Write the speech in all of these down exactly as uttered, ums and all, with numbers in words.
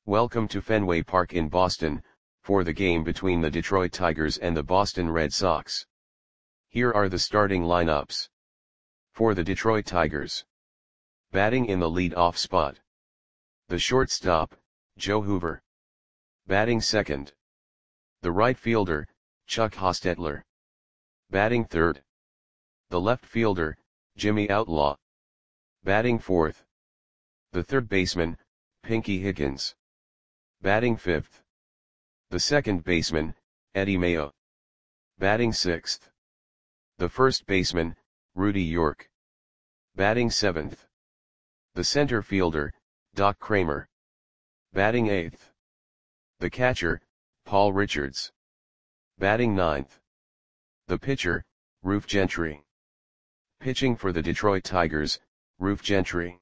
Welcome to Fenway Park in Boston, for the game between the Detroit Tigers and the Boston Red Sox. Here are the starting lineups. For the Detroit Tigers. Batting in the lead-off spot. The shortstop, Joe Hoover. Batting second. The right fielder, Chuck Hostetler. Batting third. The left fielder, Jimmy Outlaw. Batting fourth. The third baseman, Pinky Higgins. Batting fifth. The second baseman, Eddie Mayo. Batting sixth. The first baseman, Rudy York. Batting seventh. The center fielder, Doc Kramer. Batting eighth. The catcher, Paul Richards. Batting ninth. The pitcher, Roof Gentry. Pitching for the Detroit Tigers, Roof Gentry.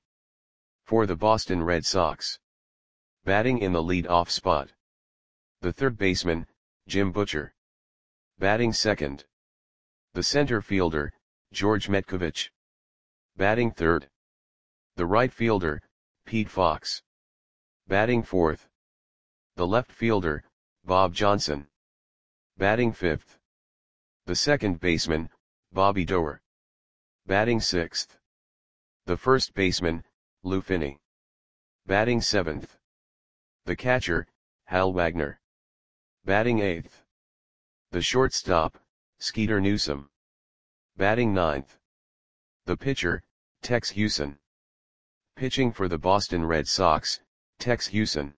For the Boston Red Sox. Batting in the lead-off spot. The third baseman, Jim Butcher. Batting second. The center fielder, George Metkovich. Batting third. The right fielder, Pete Fox. Batting fourth. The left fielder, Bob Johnson. Batting fifth. The second baseman, Bobby Doerr. Batting sixth. The first baseman, Lou Finney. Batting seventh. The catcher, Hal Wagner. Batting eighth. The shortstop, Skeeter Newsom. Batting ninth. The pitcher, Tex Houston. Pitching for the Boston Red Sox, Tex Houston.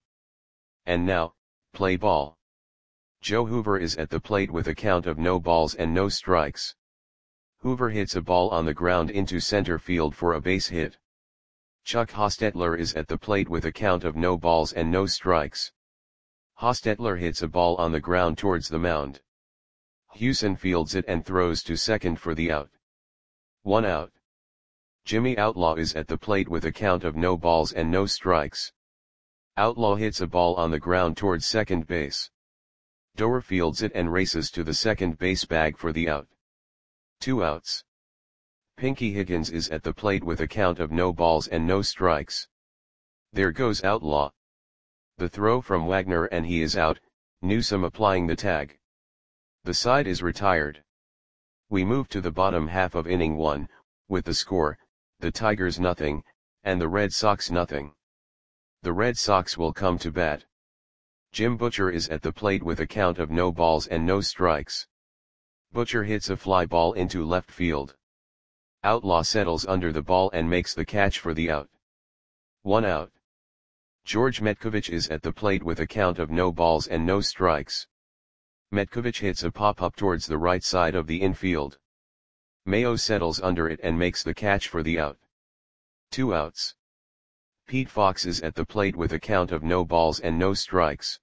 And now, play ball. Joe Hoover is at the plate with a count of no balls and no strikes. Hoover hits a ball on the ground into center field for a base hit. Chuck Hostetler is at the plate with a count of no balls and no strikes. Hostetler hits a ball on the ground towards the mound. Houston fields it and throws to second for the out. One out. Jimmy Outlaw is at the plate with a count of no balls and no strikes. Outlaw hits a ball on the ground towards second base. Doerr fields it and races to the second base bag for the out. Two outs. Pinky Higgins is at the plate with a count of no balls and no strikes. There goes Outlaw. The throw from Wagner and he is out, Newsom applying the tag. The side is retired. We move to the bottom half of inning one, with the score, the Tigers nothing, and the Red Sox nothing. The Red Sox will come to bat. Jim Butcher is at the plate with a count of no balls and no strikes. Butcher hits a fly ball into left field. Outlaw settles under the ball and makes the catch for the out. One out. George Metkovich is at the plate with a count of no balls and no strikes. Metkovich hits a pop-up towards the right side of the infield. Mayo settles under it and makes the catch for the out. Two outs. Pete Fox is at the plate with a count of no balls and no strikes.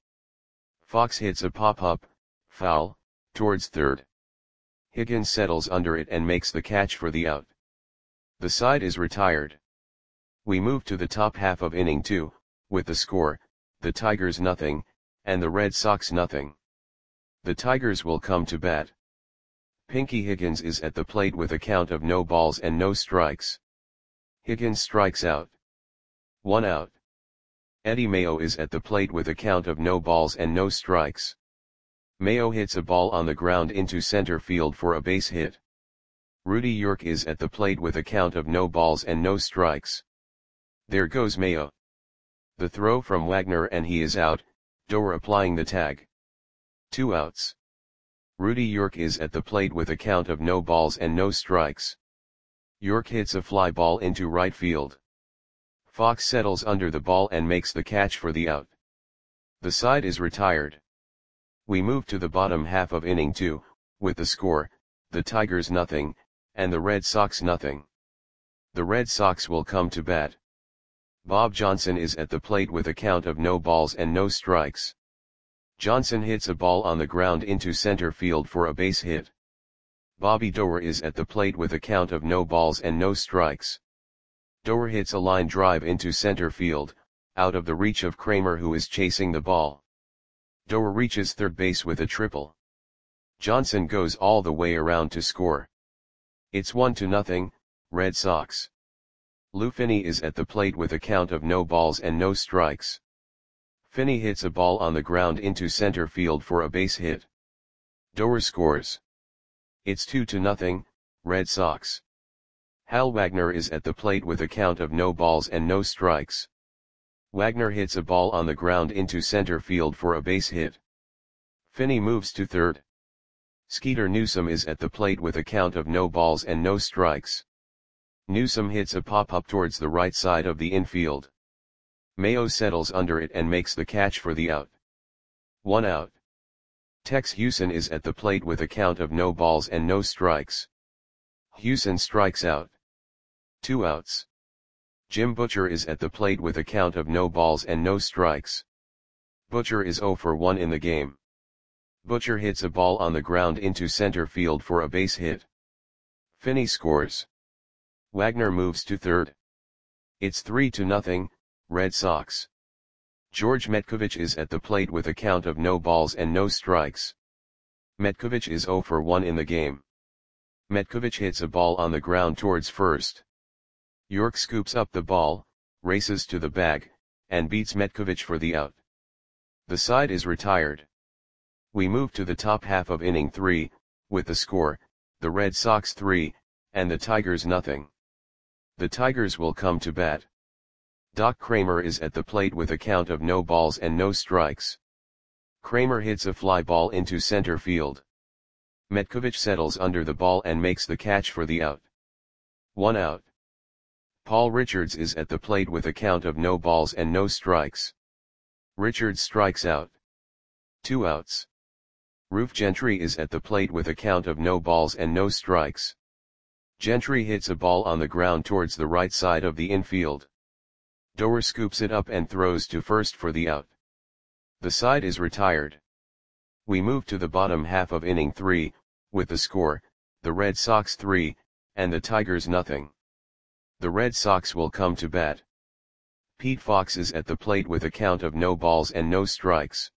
Fox hits a pop-up, foul, towards third. Higgins settles under it and makes the catch for the out. The side is retired. We move to the top half of inning two, with the score, the Tigers nothing, and the Red Sox nothing. The Tigers will come to bat. Pinky Higgins is at the plate with a count of no balls and no strikes. Higgins strikes out. One out. Eddie Mayo is at the plate with a count of no balls and no strikes. Mayo hits a ball on the ground into center field for a base hit. Rudy York is at the plate with a count of no balls and no strikes. There goes Mayo. The throw from Wagner and he is out, Doerr applying the tag. Two outs. Rudy York is at the plate with a count of no balls and no strikes. York hits a fly ball into right field. Fox settles under the ball and makes the catch for the out. The side is retired. We move to the bottom half of inning two, with the score, the Tigers nothing, and the Red Sox nothing. The Red Sox will come to bat. Bob Johnson is at the plate with a count of no balls and no strikes. Johnson hits a ball on the ground into center field for a base hit. Bobby Doerr is at the plate with a count of no balls and no strikes. Doerr hits a line drive into center field, out of the reach of Kramer who is chasing the ball. Doerr reaches third base with a triple. Johnson goes all the way around to score. It's one to nothing, Red Sox. Lou Finney is at the plate with a count of no balls and no strikes. Finney hits a ball on the ground into center field for a base hit. Doer scores. It's two to nothing, Red Sox. Hal Wagner is at the plate with a count of no balls and no strikes. Wagner hits a ball on the ground into center field for a base hit. Finney moves to third. Skeeter Newsom is at the plate with a count of no balls and no strikes. Newsom hits a pop-up towards the right side of the infield. Mayo settles under it and makes the catch for the out. One out. Tex Hewson is at the plate with a count of no balls and no strikes. Hewson strikes out. Two outs. Jim Butcher is at the plate with a count of no balls and no strikes. Butcher is zero for one in the game. Butcher hits a ball on the ground into center field for a base hit. Finney scores. Wagner moves to third. It's three to nothing, Red Sox. George Metkovich is at the plate with a count of no balls and no strikes. Metkovich is zero for one in the game. Metkovich hits a ball on the ground towards first. York scoops up the ball, races to the bag, and beats Metkovich for the out. The side is retired. We move to the top half of inning three, with the score, the Red Sox three, and the Tigers nothing. The Tigers will come to bat. Doc Kramer is at the plate with a count of no balls and no strikes. Kramer hits a fly ball into center field. Metkovich settles under the ball and makes the catch for the out. One out. Paul Richards is at the plate with a count of no balls and no strikes. Richards strikes out. Two outs. Roof Gentry is at the plate with a count of no balls and no strikes. Gentry hits a ball on the ground towards the right side of the infield. Doer scoops it up and throws to first for the out. The side is retired. We move to the bottom half of inning three, with the score, the Red Sox three, and the Tigers nothing. The Red Sox will come to bat. Pete Fox is at the plate with a count of no balls and no strikes.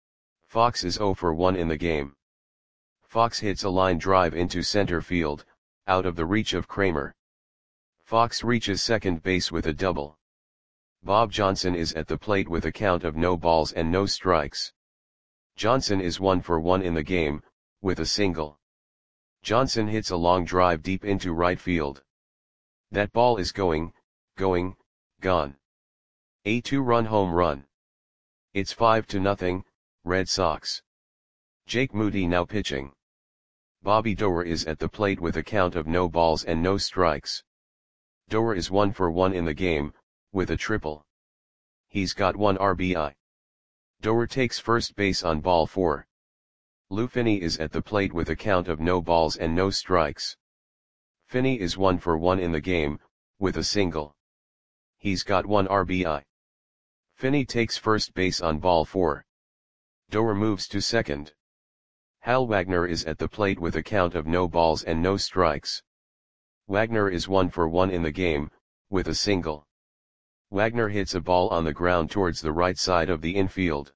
Fox is zero for one in the game. Fox hits a line drive into center field, out of the reach of Kramer. Fox reaches second base with a double. Bob Johnson is at the plate with a count of no balls and no strikes. Johnson is one for one in the game, with a single. Johnson hits a long drive deep into right field. That ball is going, going, gone. A two-run home run. It's five to nothing, Red Sox. Jake Moody now pitching. Bobby Doer is at the plate with a count of no balls and no strikes. Doer is one for one in the game, with a triple. He's got one R B I. Doer takes first base on ball four. Lou Finney is at the plate with a count of no balls and no strikes. Finney is one for one in the game, with a single. He's got one R B I. Finney takes first base on ball four. Doer moves to second. Hal Wagner is at the plate with a count of no balls and no strikes. Wagner is one for one in the game, with a single. Wagner hits a ball on the ground towards the right side of the infield.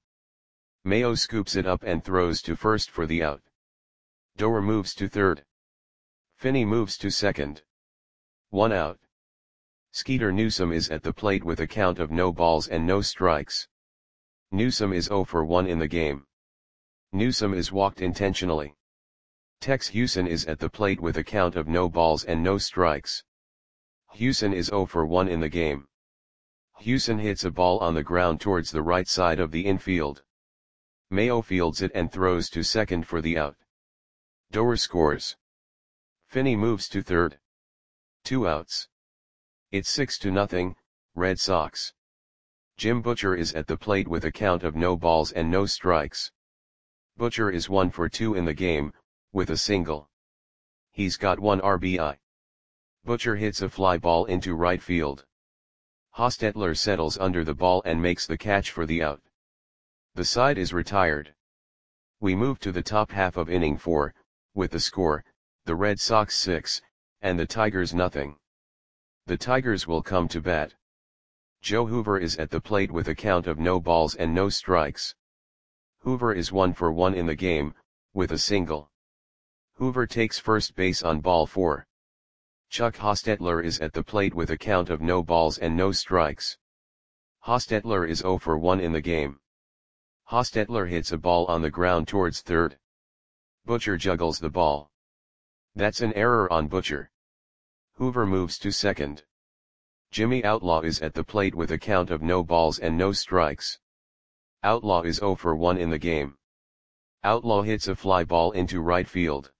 Mayo scoops it up and throws to first for the out. Doer moves to third. Finney moves to second. One out. Skeeter Newsom is at the plate with a count of no balls and no strikes. Newsom is zero for one in the game. Newsom is walked intentionally. Tex Hewson is at the plate with a count of no balls and no strikes. Hewson is zero for one in the game. Hewson hits a ball on the ground towards the right side of the infield. Mayo fields it and throws to second for the out. Doer scores. Finney moves to third. Two outs. It's six to nothing, Red Sox. Jim Butcher is at the plate with a count of no balls and no strikes. Butcher is one for two in the game, with a single. He's got one R B I. Butcher hits a fly ball into right field. Hostetler settles under the ball and makes the catch for the out. The side is retired. We move to the top half of inning four, with the score, the Red Sox six, and the Tigers nothing. The Tigers will come to bat. Joe Hoover is at the plate with a count of no balls and no strikes. Hoover is one for one in the game, with a single. Hoover takes first base on ball four. Chuck Hostetler is at the plate with a count of no balls and no strikes. Hostetler is zero for one in the game. Hostetler hits a ball on the ground towards third. Butcher juggles the ball. That's an error on Butcher. Hoover moves to second. Jimmy Outlaw is at the plate with a count of no balls and no strikes. Outlaw is zero for one in the game. Outlaw hits a fly ball into right field.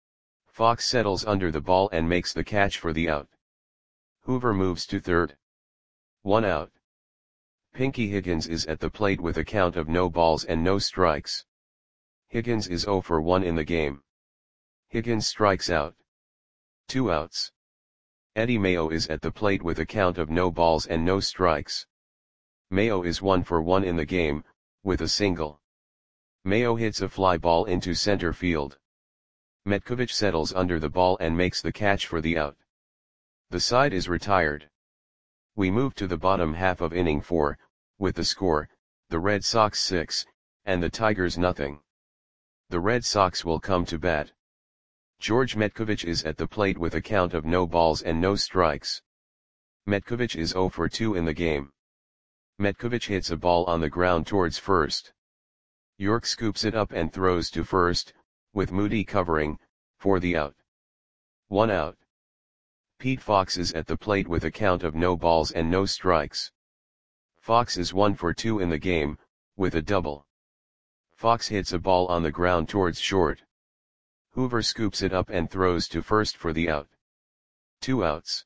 Fox settles under the ball and makes the catch for the out. Hoover moves to third. One out. Pinky Higgins is at the plate with a count of no balls and no strikes. Higgins is zero for one in the game. Higgins strikes out. Two outs. Eddie Mayo is at the plate with a count of no balls and no strikes. Mayo is one for one in the game, with a single. Mayo hits a fly ball into center field. Metkovich settles under the ball and makes the catch for the out. The side is retired. We move to the bottom half of inning four, with the score, the Red Sox six, and the Tigers nothing. The Red Sox will come to bat. George Metkovich is at the plate with a count of no balls and no strikes. Metkovich is zero for two in the game. Metkovich hits a ball on the ground towards first. York scoops it up and throws to first, with Moody covering, for the out. One out. Pete Fox is at the plate with a count of no balls and no strikes. Fox is one for two in the game, with a double. Fox hits a ball on the ground towards short. Hoover scoops it up and throws to first for the out. Two outs.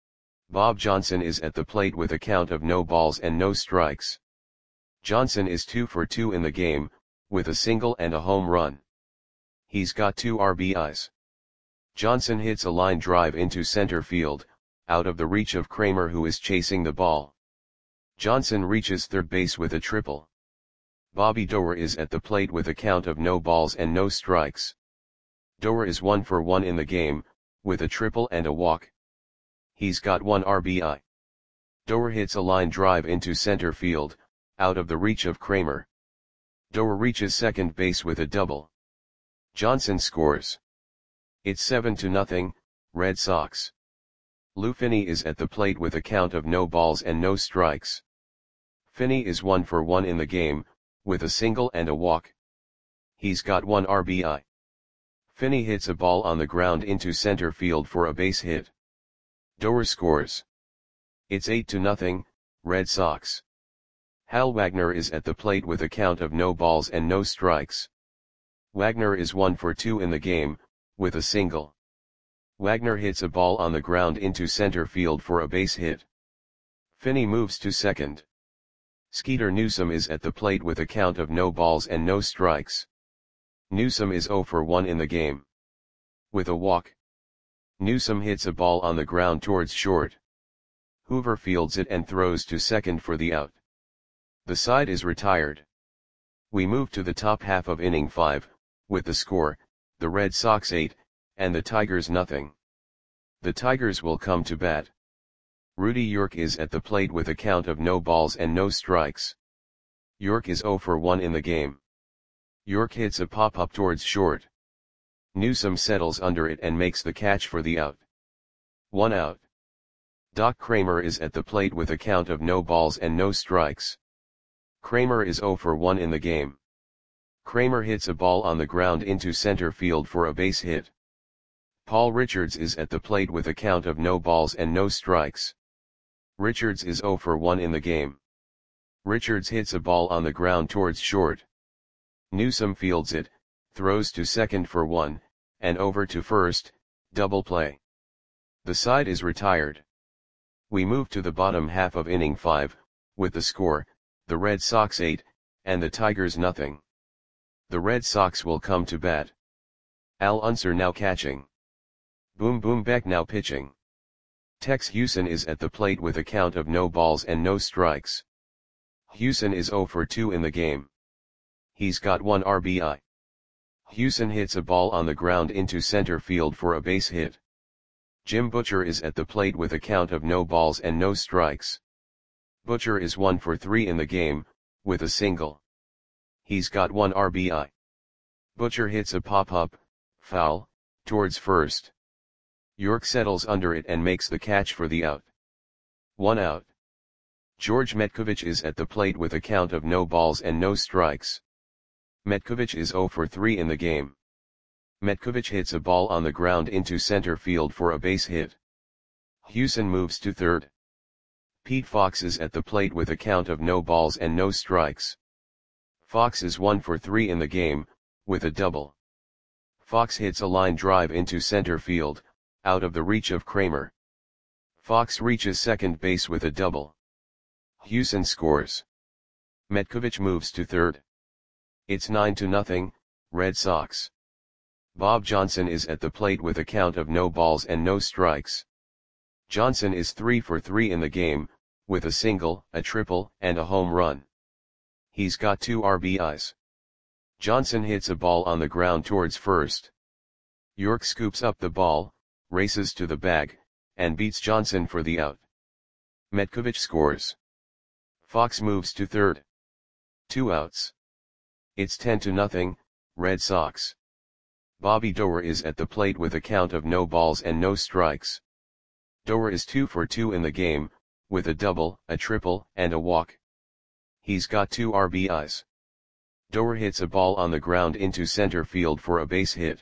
Bob Johnson is at the plate with a count of no balls and no strikes. Johnson is two for two in the game, with a single and a home run. He's got two R B Is. Johnson hits a line drive into center field, out of the reach of Kramer who is chasing the ball. Johnson reaches third base with a triple. Bobby Doerr is at the plate with a count of no balls and no strikes. Doerr is one for one in the game, with a triple and a walk. He's got one R B I. Doerr hits a line drive into center field, out of the reach of Kramer. Doerr reaches second base with a double. Johnson scores. It's seven to nothing, Red Sox. Lou Finney is at the plate with a count of no balls and no strikes. Finney is one for one in the game, with a single and a walk. He's got one R B I. Finney hits a ball on the ground into center field for a base hit. Doerr scores. It's eight to nothing, Red Sox. Hal Wagner is at the plate with a count of no balls and no strikes. Wagner is one for two in the game, with a single. Wagner hits a ball on the ground into center field for a base hit. Finney moves to second. Skeeter Newsome is at the plate with a count of no balls and no strikes. Newsome is zero for one in the game. With a walk. Newsome hits a ball on the ground towards short. Hoover fields it and throws to second for the out. The side is retired. We move to the top half of inning five, with the score, the Red Sox eight, and the Tigers nothing. The Tigers will come to bat. Rudy York is at the plate with a count of no balls and no strikes. York is zero for one in the game. York hits a pop-up towards short. Newsome settles under it and makes the catch for the out. One out. Doc Kramer is at the plate with a count of no balls and no strikes. Kramer is zero for one in the game. Kramer hits a ball on the ground into center field for a base hit. Paul Richards is at the plate with a count of no balls and no strikes. Richards is zero for one in the game. Richards hits a ball on the ground towards short. Newsome fields it, throws to second for one, and over to first, double play. The side is retired. We move to the bottom half of inning five, with the score, the Red Sox eight, and the Tigers nothing. The Red Sox will come to bat. Al Unser now catching. Boom Boom Beck now pitching. Tex Hewson is at the plate with a count of no balls and no strikes. Hewson is zero for two in the game. He's got one R B I. Hewson hits a ball on the ground into center field for a base hit. Jim Butcher is at the plate with a count of no balls and no strikes. Butcher is one for three in the game, with a single. He's got one R B I. Butcher hits a pop-up, foul, towards first. York settles under it and makes the catch for the out. One out. George Metkovich is at the plate with a count of no balls and no strikes. Metkovic is zero for three in the game. Metkovic hits a ball on the ground into center field for a base hit. Hewson moves to third. Pete Fox is at the plate with a count of no balls and no strikes. Fox is one for three in the game, with a double. Fox hits a line drive into center field, out of the reach of Kramer. Fox reaches second base with a double. Hewson scores. Metkovic moves to third. It's nine to nothing, Red Sox. Bob Johnson is at the plate with a count of no balls and no strikes. Johnson is three for three in the game, with a single, a triple, and a home run. He's got two R B Is. Johnson hits a ball on the ground towards first. York scoops up the ball, races to the bag, and beats Johnson for the out. Metkovic scores. Fox moves to third. Two outs. It's ten to nothing, Red Sox. Bobby Doerr is at the plate with a count of no balls and no strikes. Doerr is two for two in the game, with a double, a triple, and a walk. He's got two R B Is. Doerr hits a ball on the ground into center field for a base hit.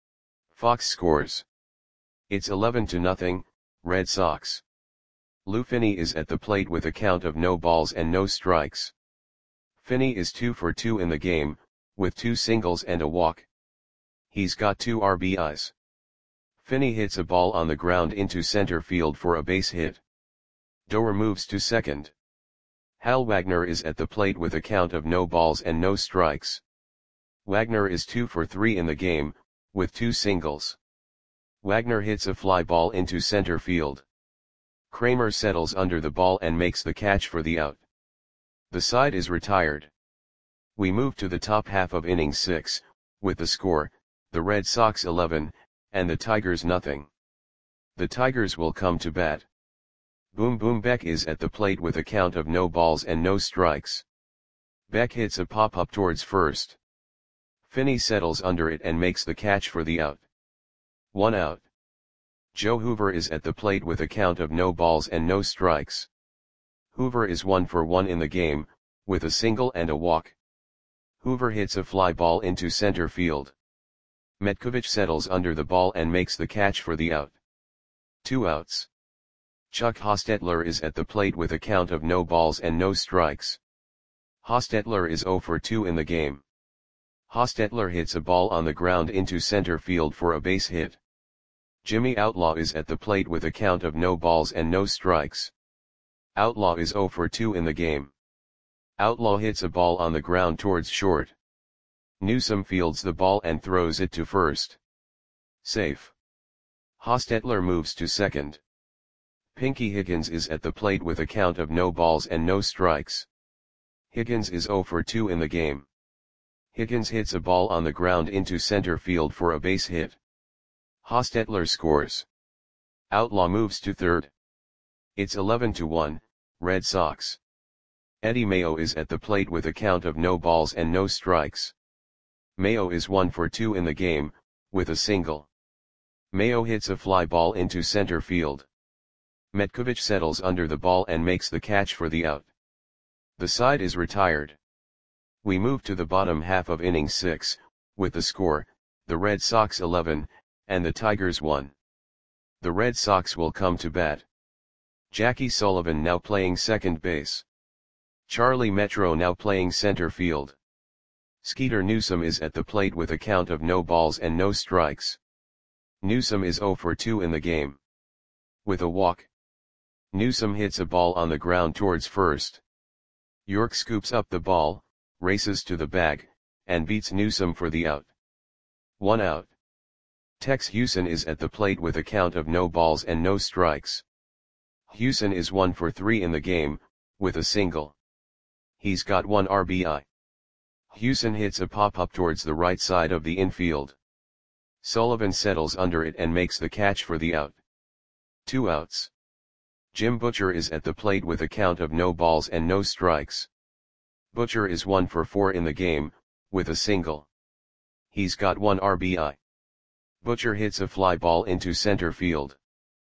Fox scores. It's eleven to nothing, Red Sox. Lou Finney is at the plate with a count of no balls and no strikes. Finney is two for two in the game, with two singles and a walk. He's got two R B Is. Finney hits a ball on the ground into center field for a base hit. Doerr moves to second. Hal Wagner is at the plate with a count of no balls and no strikes. Wagner is two for three in the game, with two singles. Wagner hits a fly ball into center field. Kramer settles under the ball and makes the catch for the out. The side is retired. We move to the top half of inning six, with the score, the Red Sox eleven, and the Tigers nothing. The Tigers will come to bat. Boom Boom Beck is at the plate with a count of no balls and no strikes. Beck hits a pop-up towards first. Finney settles under it and makes the catch for the out. One out. Joe Hoover is at the plate with a count of no balls and no strikes. Hoover is one for one in the game, with a single and a walk. Hoover hits a fly ball into center field. Metkovic settles under the ball and makes the catch for the out. Two outs. Chuck Hostetler is at the plate with a count of no balls and no strikes. Hostetler is zero for two in the game. Hostetler hits a ball on the ground into center field for a base hit. Jimmy Outlaw is at the plate with a count of no balls and no strikes. Outlaw is zero for two in the game. Outlaw hits a ball on the ground towards short. Newsome fields the ball and throws it to first. Safe. Hostetler moves to second. Pinky Higgins is at the plate with a count of no balls and no strikes. Higgins is zero for two in the game. Higgins hits a ball on the ground into center field for a base hit. Hostetler scores. Outlaw moves to third. It's eleven to one, Red Sox. Eddie Mayo is at the plate with a count of no balls and no strikes. Mayo is one for two in the game, with a single. Mayo hits a fly ball into center field. Metkovic settles under the ball and makes the catch for the out. The side is retired. We move to the bottom half of inning six, with the score, the Red Sox eleven, and the Tigers one. The Red Sox will come to bat. Jackie Sullivan now playing second base. Charlie Metro now playing center field. Skeeter Newsome is at the plate with a count of no balls and no strikes. Newsome is zero for two in the game. With a walk. Newsome hits a ball on the ground towards first. York scoops up the ball, races to the bag, and beats Newsome for the out. One out. Tex Hewson is at the plate with a count of no balls and no strikes. Hewson is one for three in the game, with a single. He's got one R B I. Hewson hits a pop-up towards the right side of the infield. Sullivan settles under it and makes the catch for the out. Two outs. Jim Butcher is at the plate with a count of no balls and no strikes. Butcher is one for four in the game, with a single. He's got one R B I. Butcher hits a fly ball into center field.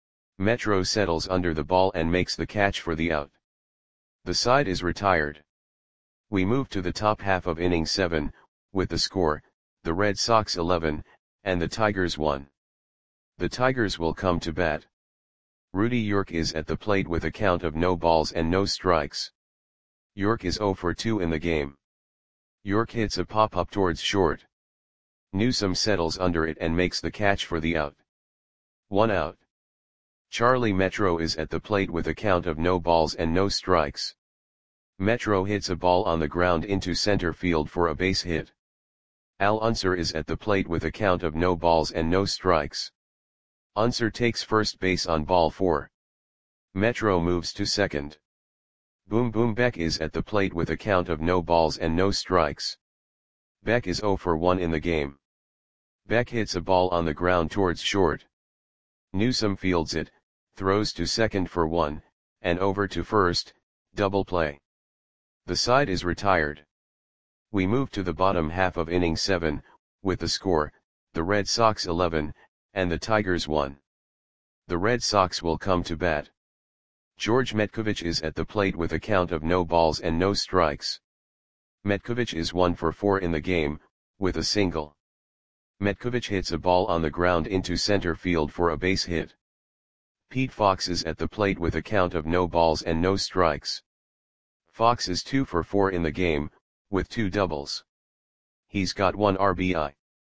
Metro settles under the ball and makes the catch for the out. The side is retired. We move to the top half of inning seven, with the score, the Red Sox eleven, and the Tigers one. The Tigers will come to bat. Rudy York is at the plate with a count of no balls and no strikes. York is oh for two in the game. York hits a pop-up towards short. Newsome settles under it and makes the catch for the out. One out. Charlie Metro is at the plate with a count of no balls and no strikes. Metro hits a ball on the ground into center field for a base hit. Al Unser is at the plate with a count of no balls and no strikes. Unser takes first base on ball four. Metro moves to second. Boom Boom Beck is at the plate with a count of no balls and no strikes. Beck is oh for one in the game. Beck hits a ball on the ground towards short. Newsome fields it, throws to second for one, and over to first, double play. The side is retired. We move to the bottom half of inning seven, with the score, the Red Sox eleven, and the Tigers one. The Red Sox will come to bat. George Metkovich is at the plate with a count of no balls and no strikes. Metkovich is one for four in the game, with a single. Metkovich hits a ball on the ground into center field for a base hit. Pete Fox is at the plate with a count of no balls and no strikes. Fox is two for four in the game, with two doubles. He's got one R B I.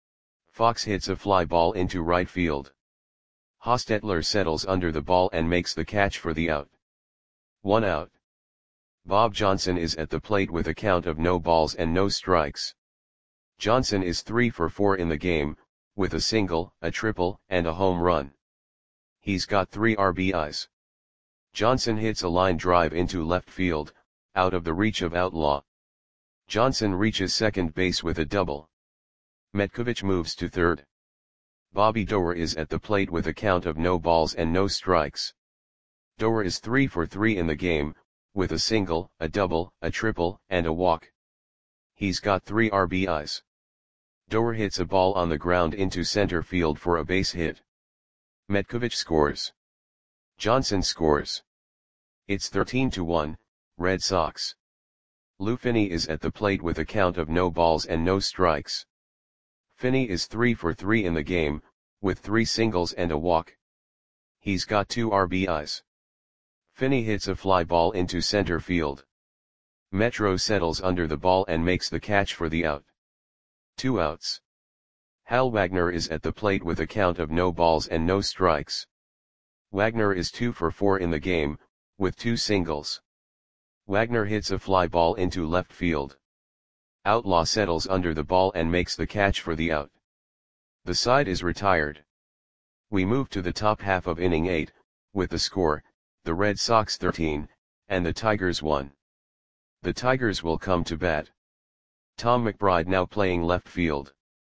Fox hits a fly ball into right field. Hostetler settles under the ball and makes the catch for the out. One out. Bob Johnson is at the plate with a count of no balls and no strikes. Johnson is three for four in the game, with a single, a triple, and a home run. He's got three R B Is. Johnson hits a line drive into left field, out of the reach of Outlaw. Johnson reaches second base with a double. Metkovich moves to third. Bobby Doerr is at the plate with a count of no balls and no strikes. Doerr is three for three in the game, with a single, a double, a triple, and a walk. He's got three R B Is. Doerr hits a ball on the ground into center field for a base hit. Metkovich scores. Johnson scores. It's thirteen to one, Red Sox. Lou Finney is at the plate with a count of no balls and no strikes. Finney is three for three in the game, with three singles and a walk. He's got two R B Is. Finney hits a fly ball into center field. Metro settles under the ball and makes the catch for the out. Two outs. Hal Wagner is at the plate with a count of no balls and no strikes. Wagner is two for four in the game, with two singles. Wagner hits a fly ball into left field. Outlaw settles under the ball and makes the catch for the out. The side is retired. We move to the top half of inning eight, with the score, the Red Sox thirteen, and the Tigers one. The Tigers will come to bat. Tom McBride now playing left field.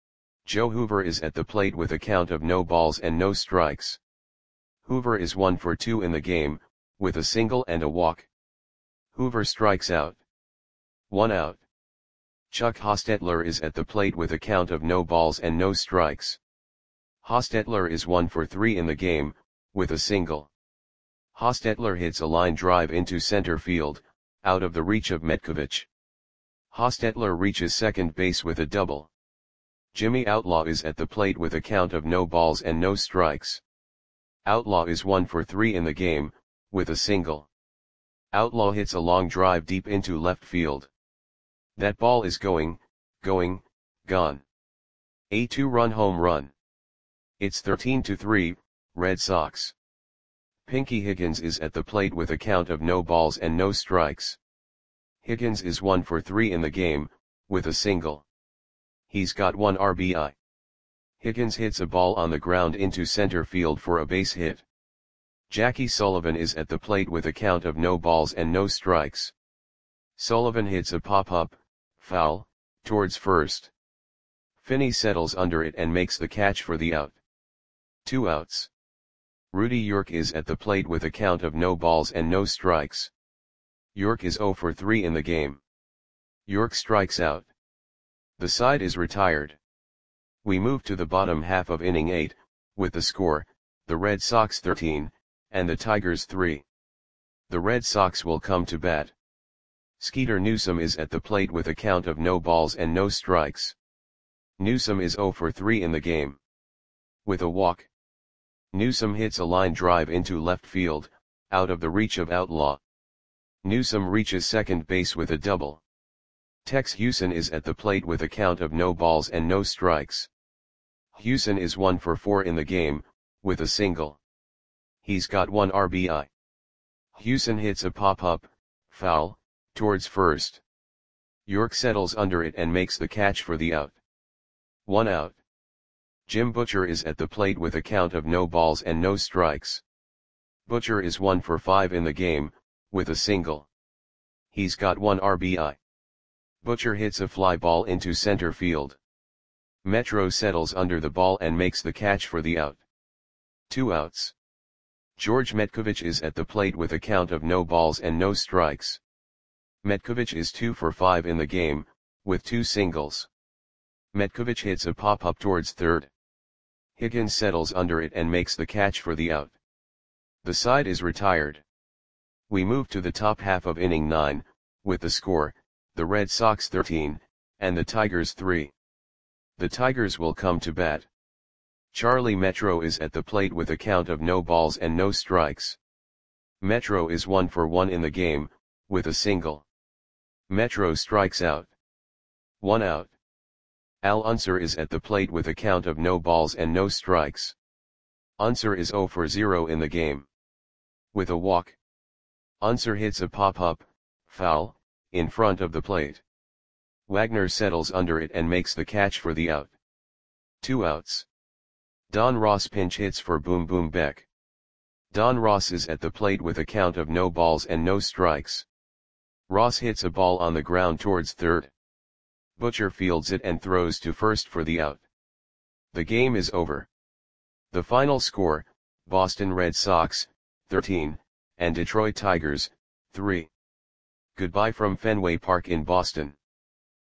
Joe Hoover is at the plate with a count of no balls and no strikes. Hoover is one for two in the game, with a single and a walk. Hoover strikes out. One out. Chuck Hostetler is at the plate with a count of no balls and no strikes. Hostetler is one for three in the game, with a single. Hostetler hits a line drive into center field, out of the reach of Metkovich. Hostetler reaches second base with a double. Jimmy Outlaw is at the plate with a count of no balls and no strikes. Outlaw is one for three in the game, with a single. Outlaw hits a long drive deep into left field. That ball is going, going, gone. A two-run home run. It's thirteen to three, Red Sox. Pinky Higgins is at the plate with a count of no balls and no strikes. Higgins is one for three in the game, with a single. He's got one R B I. Higgins hits a ball on the ground into center field for a base hit. Jackie Sullivan is at the plate with a count of no balls and no strikes. Sullivan hits a pop-up, foul, towards first. Finney settles under it and makes the catch for the out. Two outs. Rudy York is at the plate with a count of no balls and no strikes. York is oh for three in the game. York strikes out. The side is retired. We move to the bottom half of inning eight, with the score, the Red Sox thirteen, and the Tigers three. The Red Sox will come to bat. Skeeter Newsome is at the plate with a count of no balls and no strikes. Newsome is zero for three in the game. With a walk. Newsome hits a line drive into left field, out of the reach of Outlaw. Newsome reaches second base with a double. Tex Houston is at the plate with a count of no balls and no strikes. Houston is one for four in the game, with a single. He's got one R B I. Houston hits a pop-up, foul, towards first. York settles under it and makes the catch for the out. One out. Jim Butcher is at the plate with a count of no balls and no strikes. Butcher is one for five in the game, with a single. He's got one R B I. Butcher hits a fly ball into center field. Metro settles under the ball and makes the catch for the out. Two outs. George Metkovich is at the plate with a count of no balls and no strikes. Metkovich is two for five in the game, with two singles. Metkovich hits a pop-up towards third. Higgins settles under it and makes the catch for the out. The side is retired. We move to the top half of inning nine, with the score, the Red Sox thirteen, and the Tigers three. The Tigers will come to bat. Charlie Metro is at the plate with a count of no balls and no strikes. Metro is one for one in the game, with a single. Metro strikes out. One out. Al Unser is at the plate with a count of no balls and no strikes. Unser is zero for zero in the game. With a walk. Unser hits a pop-up, foul, in front of the plate. Wagner settles under it and makes the catch for the out. Two outs. Don Ross pinch hits for Boom Boom Beck. Don Ross is at the plate with a count of no balls and no strikes. Ross hits a ball on the ground towards third. Butcher fields it and throws to first for the out. The game is over. The final score, Boston Red Sox, thirteen, and Detroit Tigers, three. Goodbye from Fenway Park in Boston.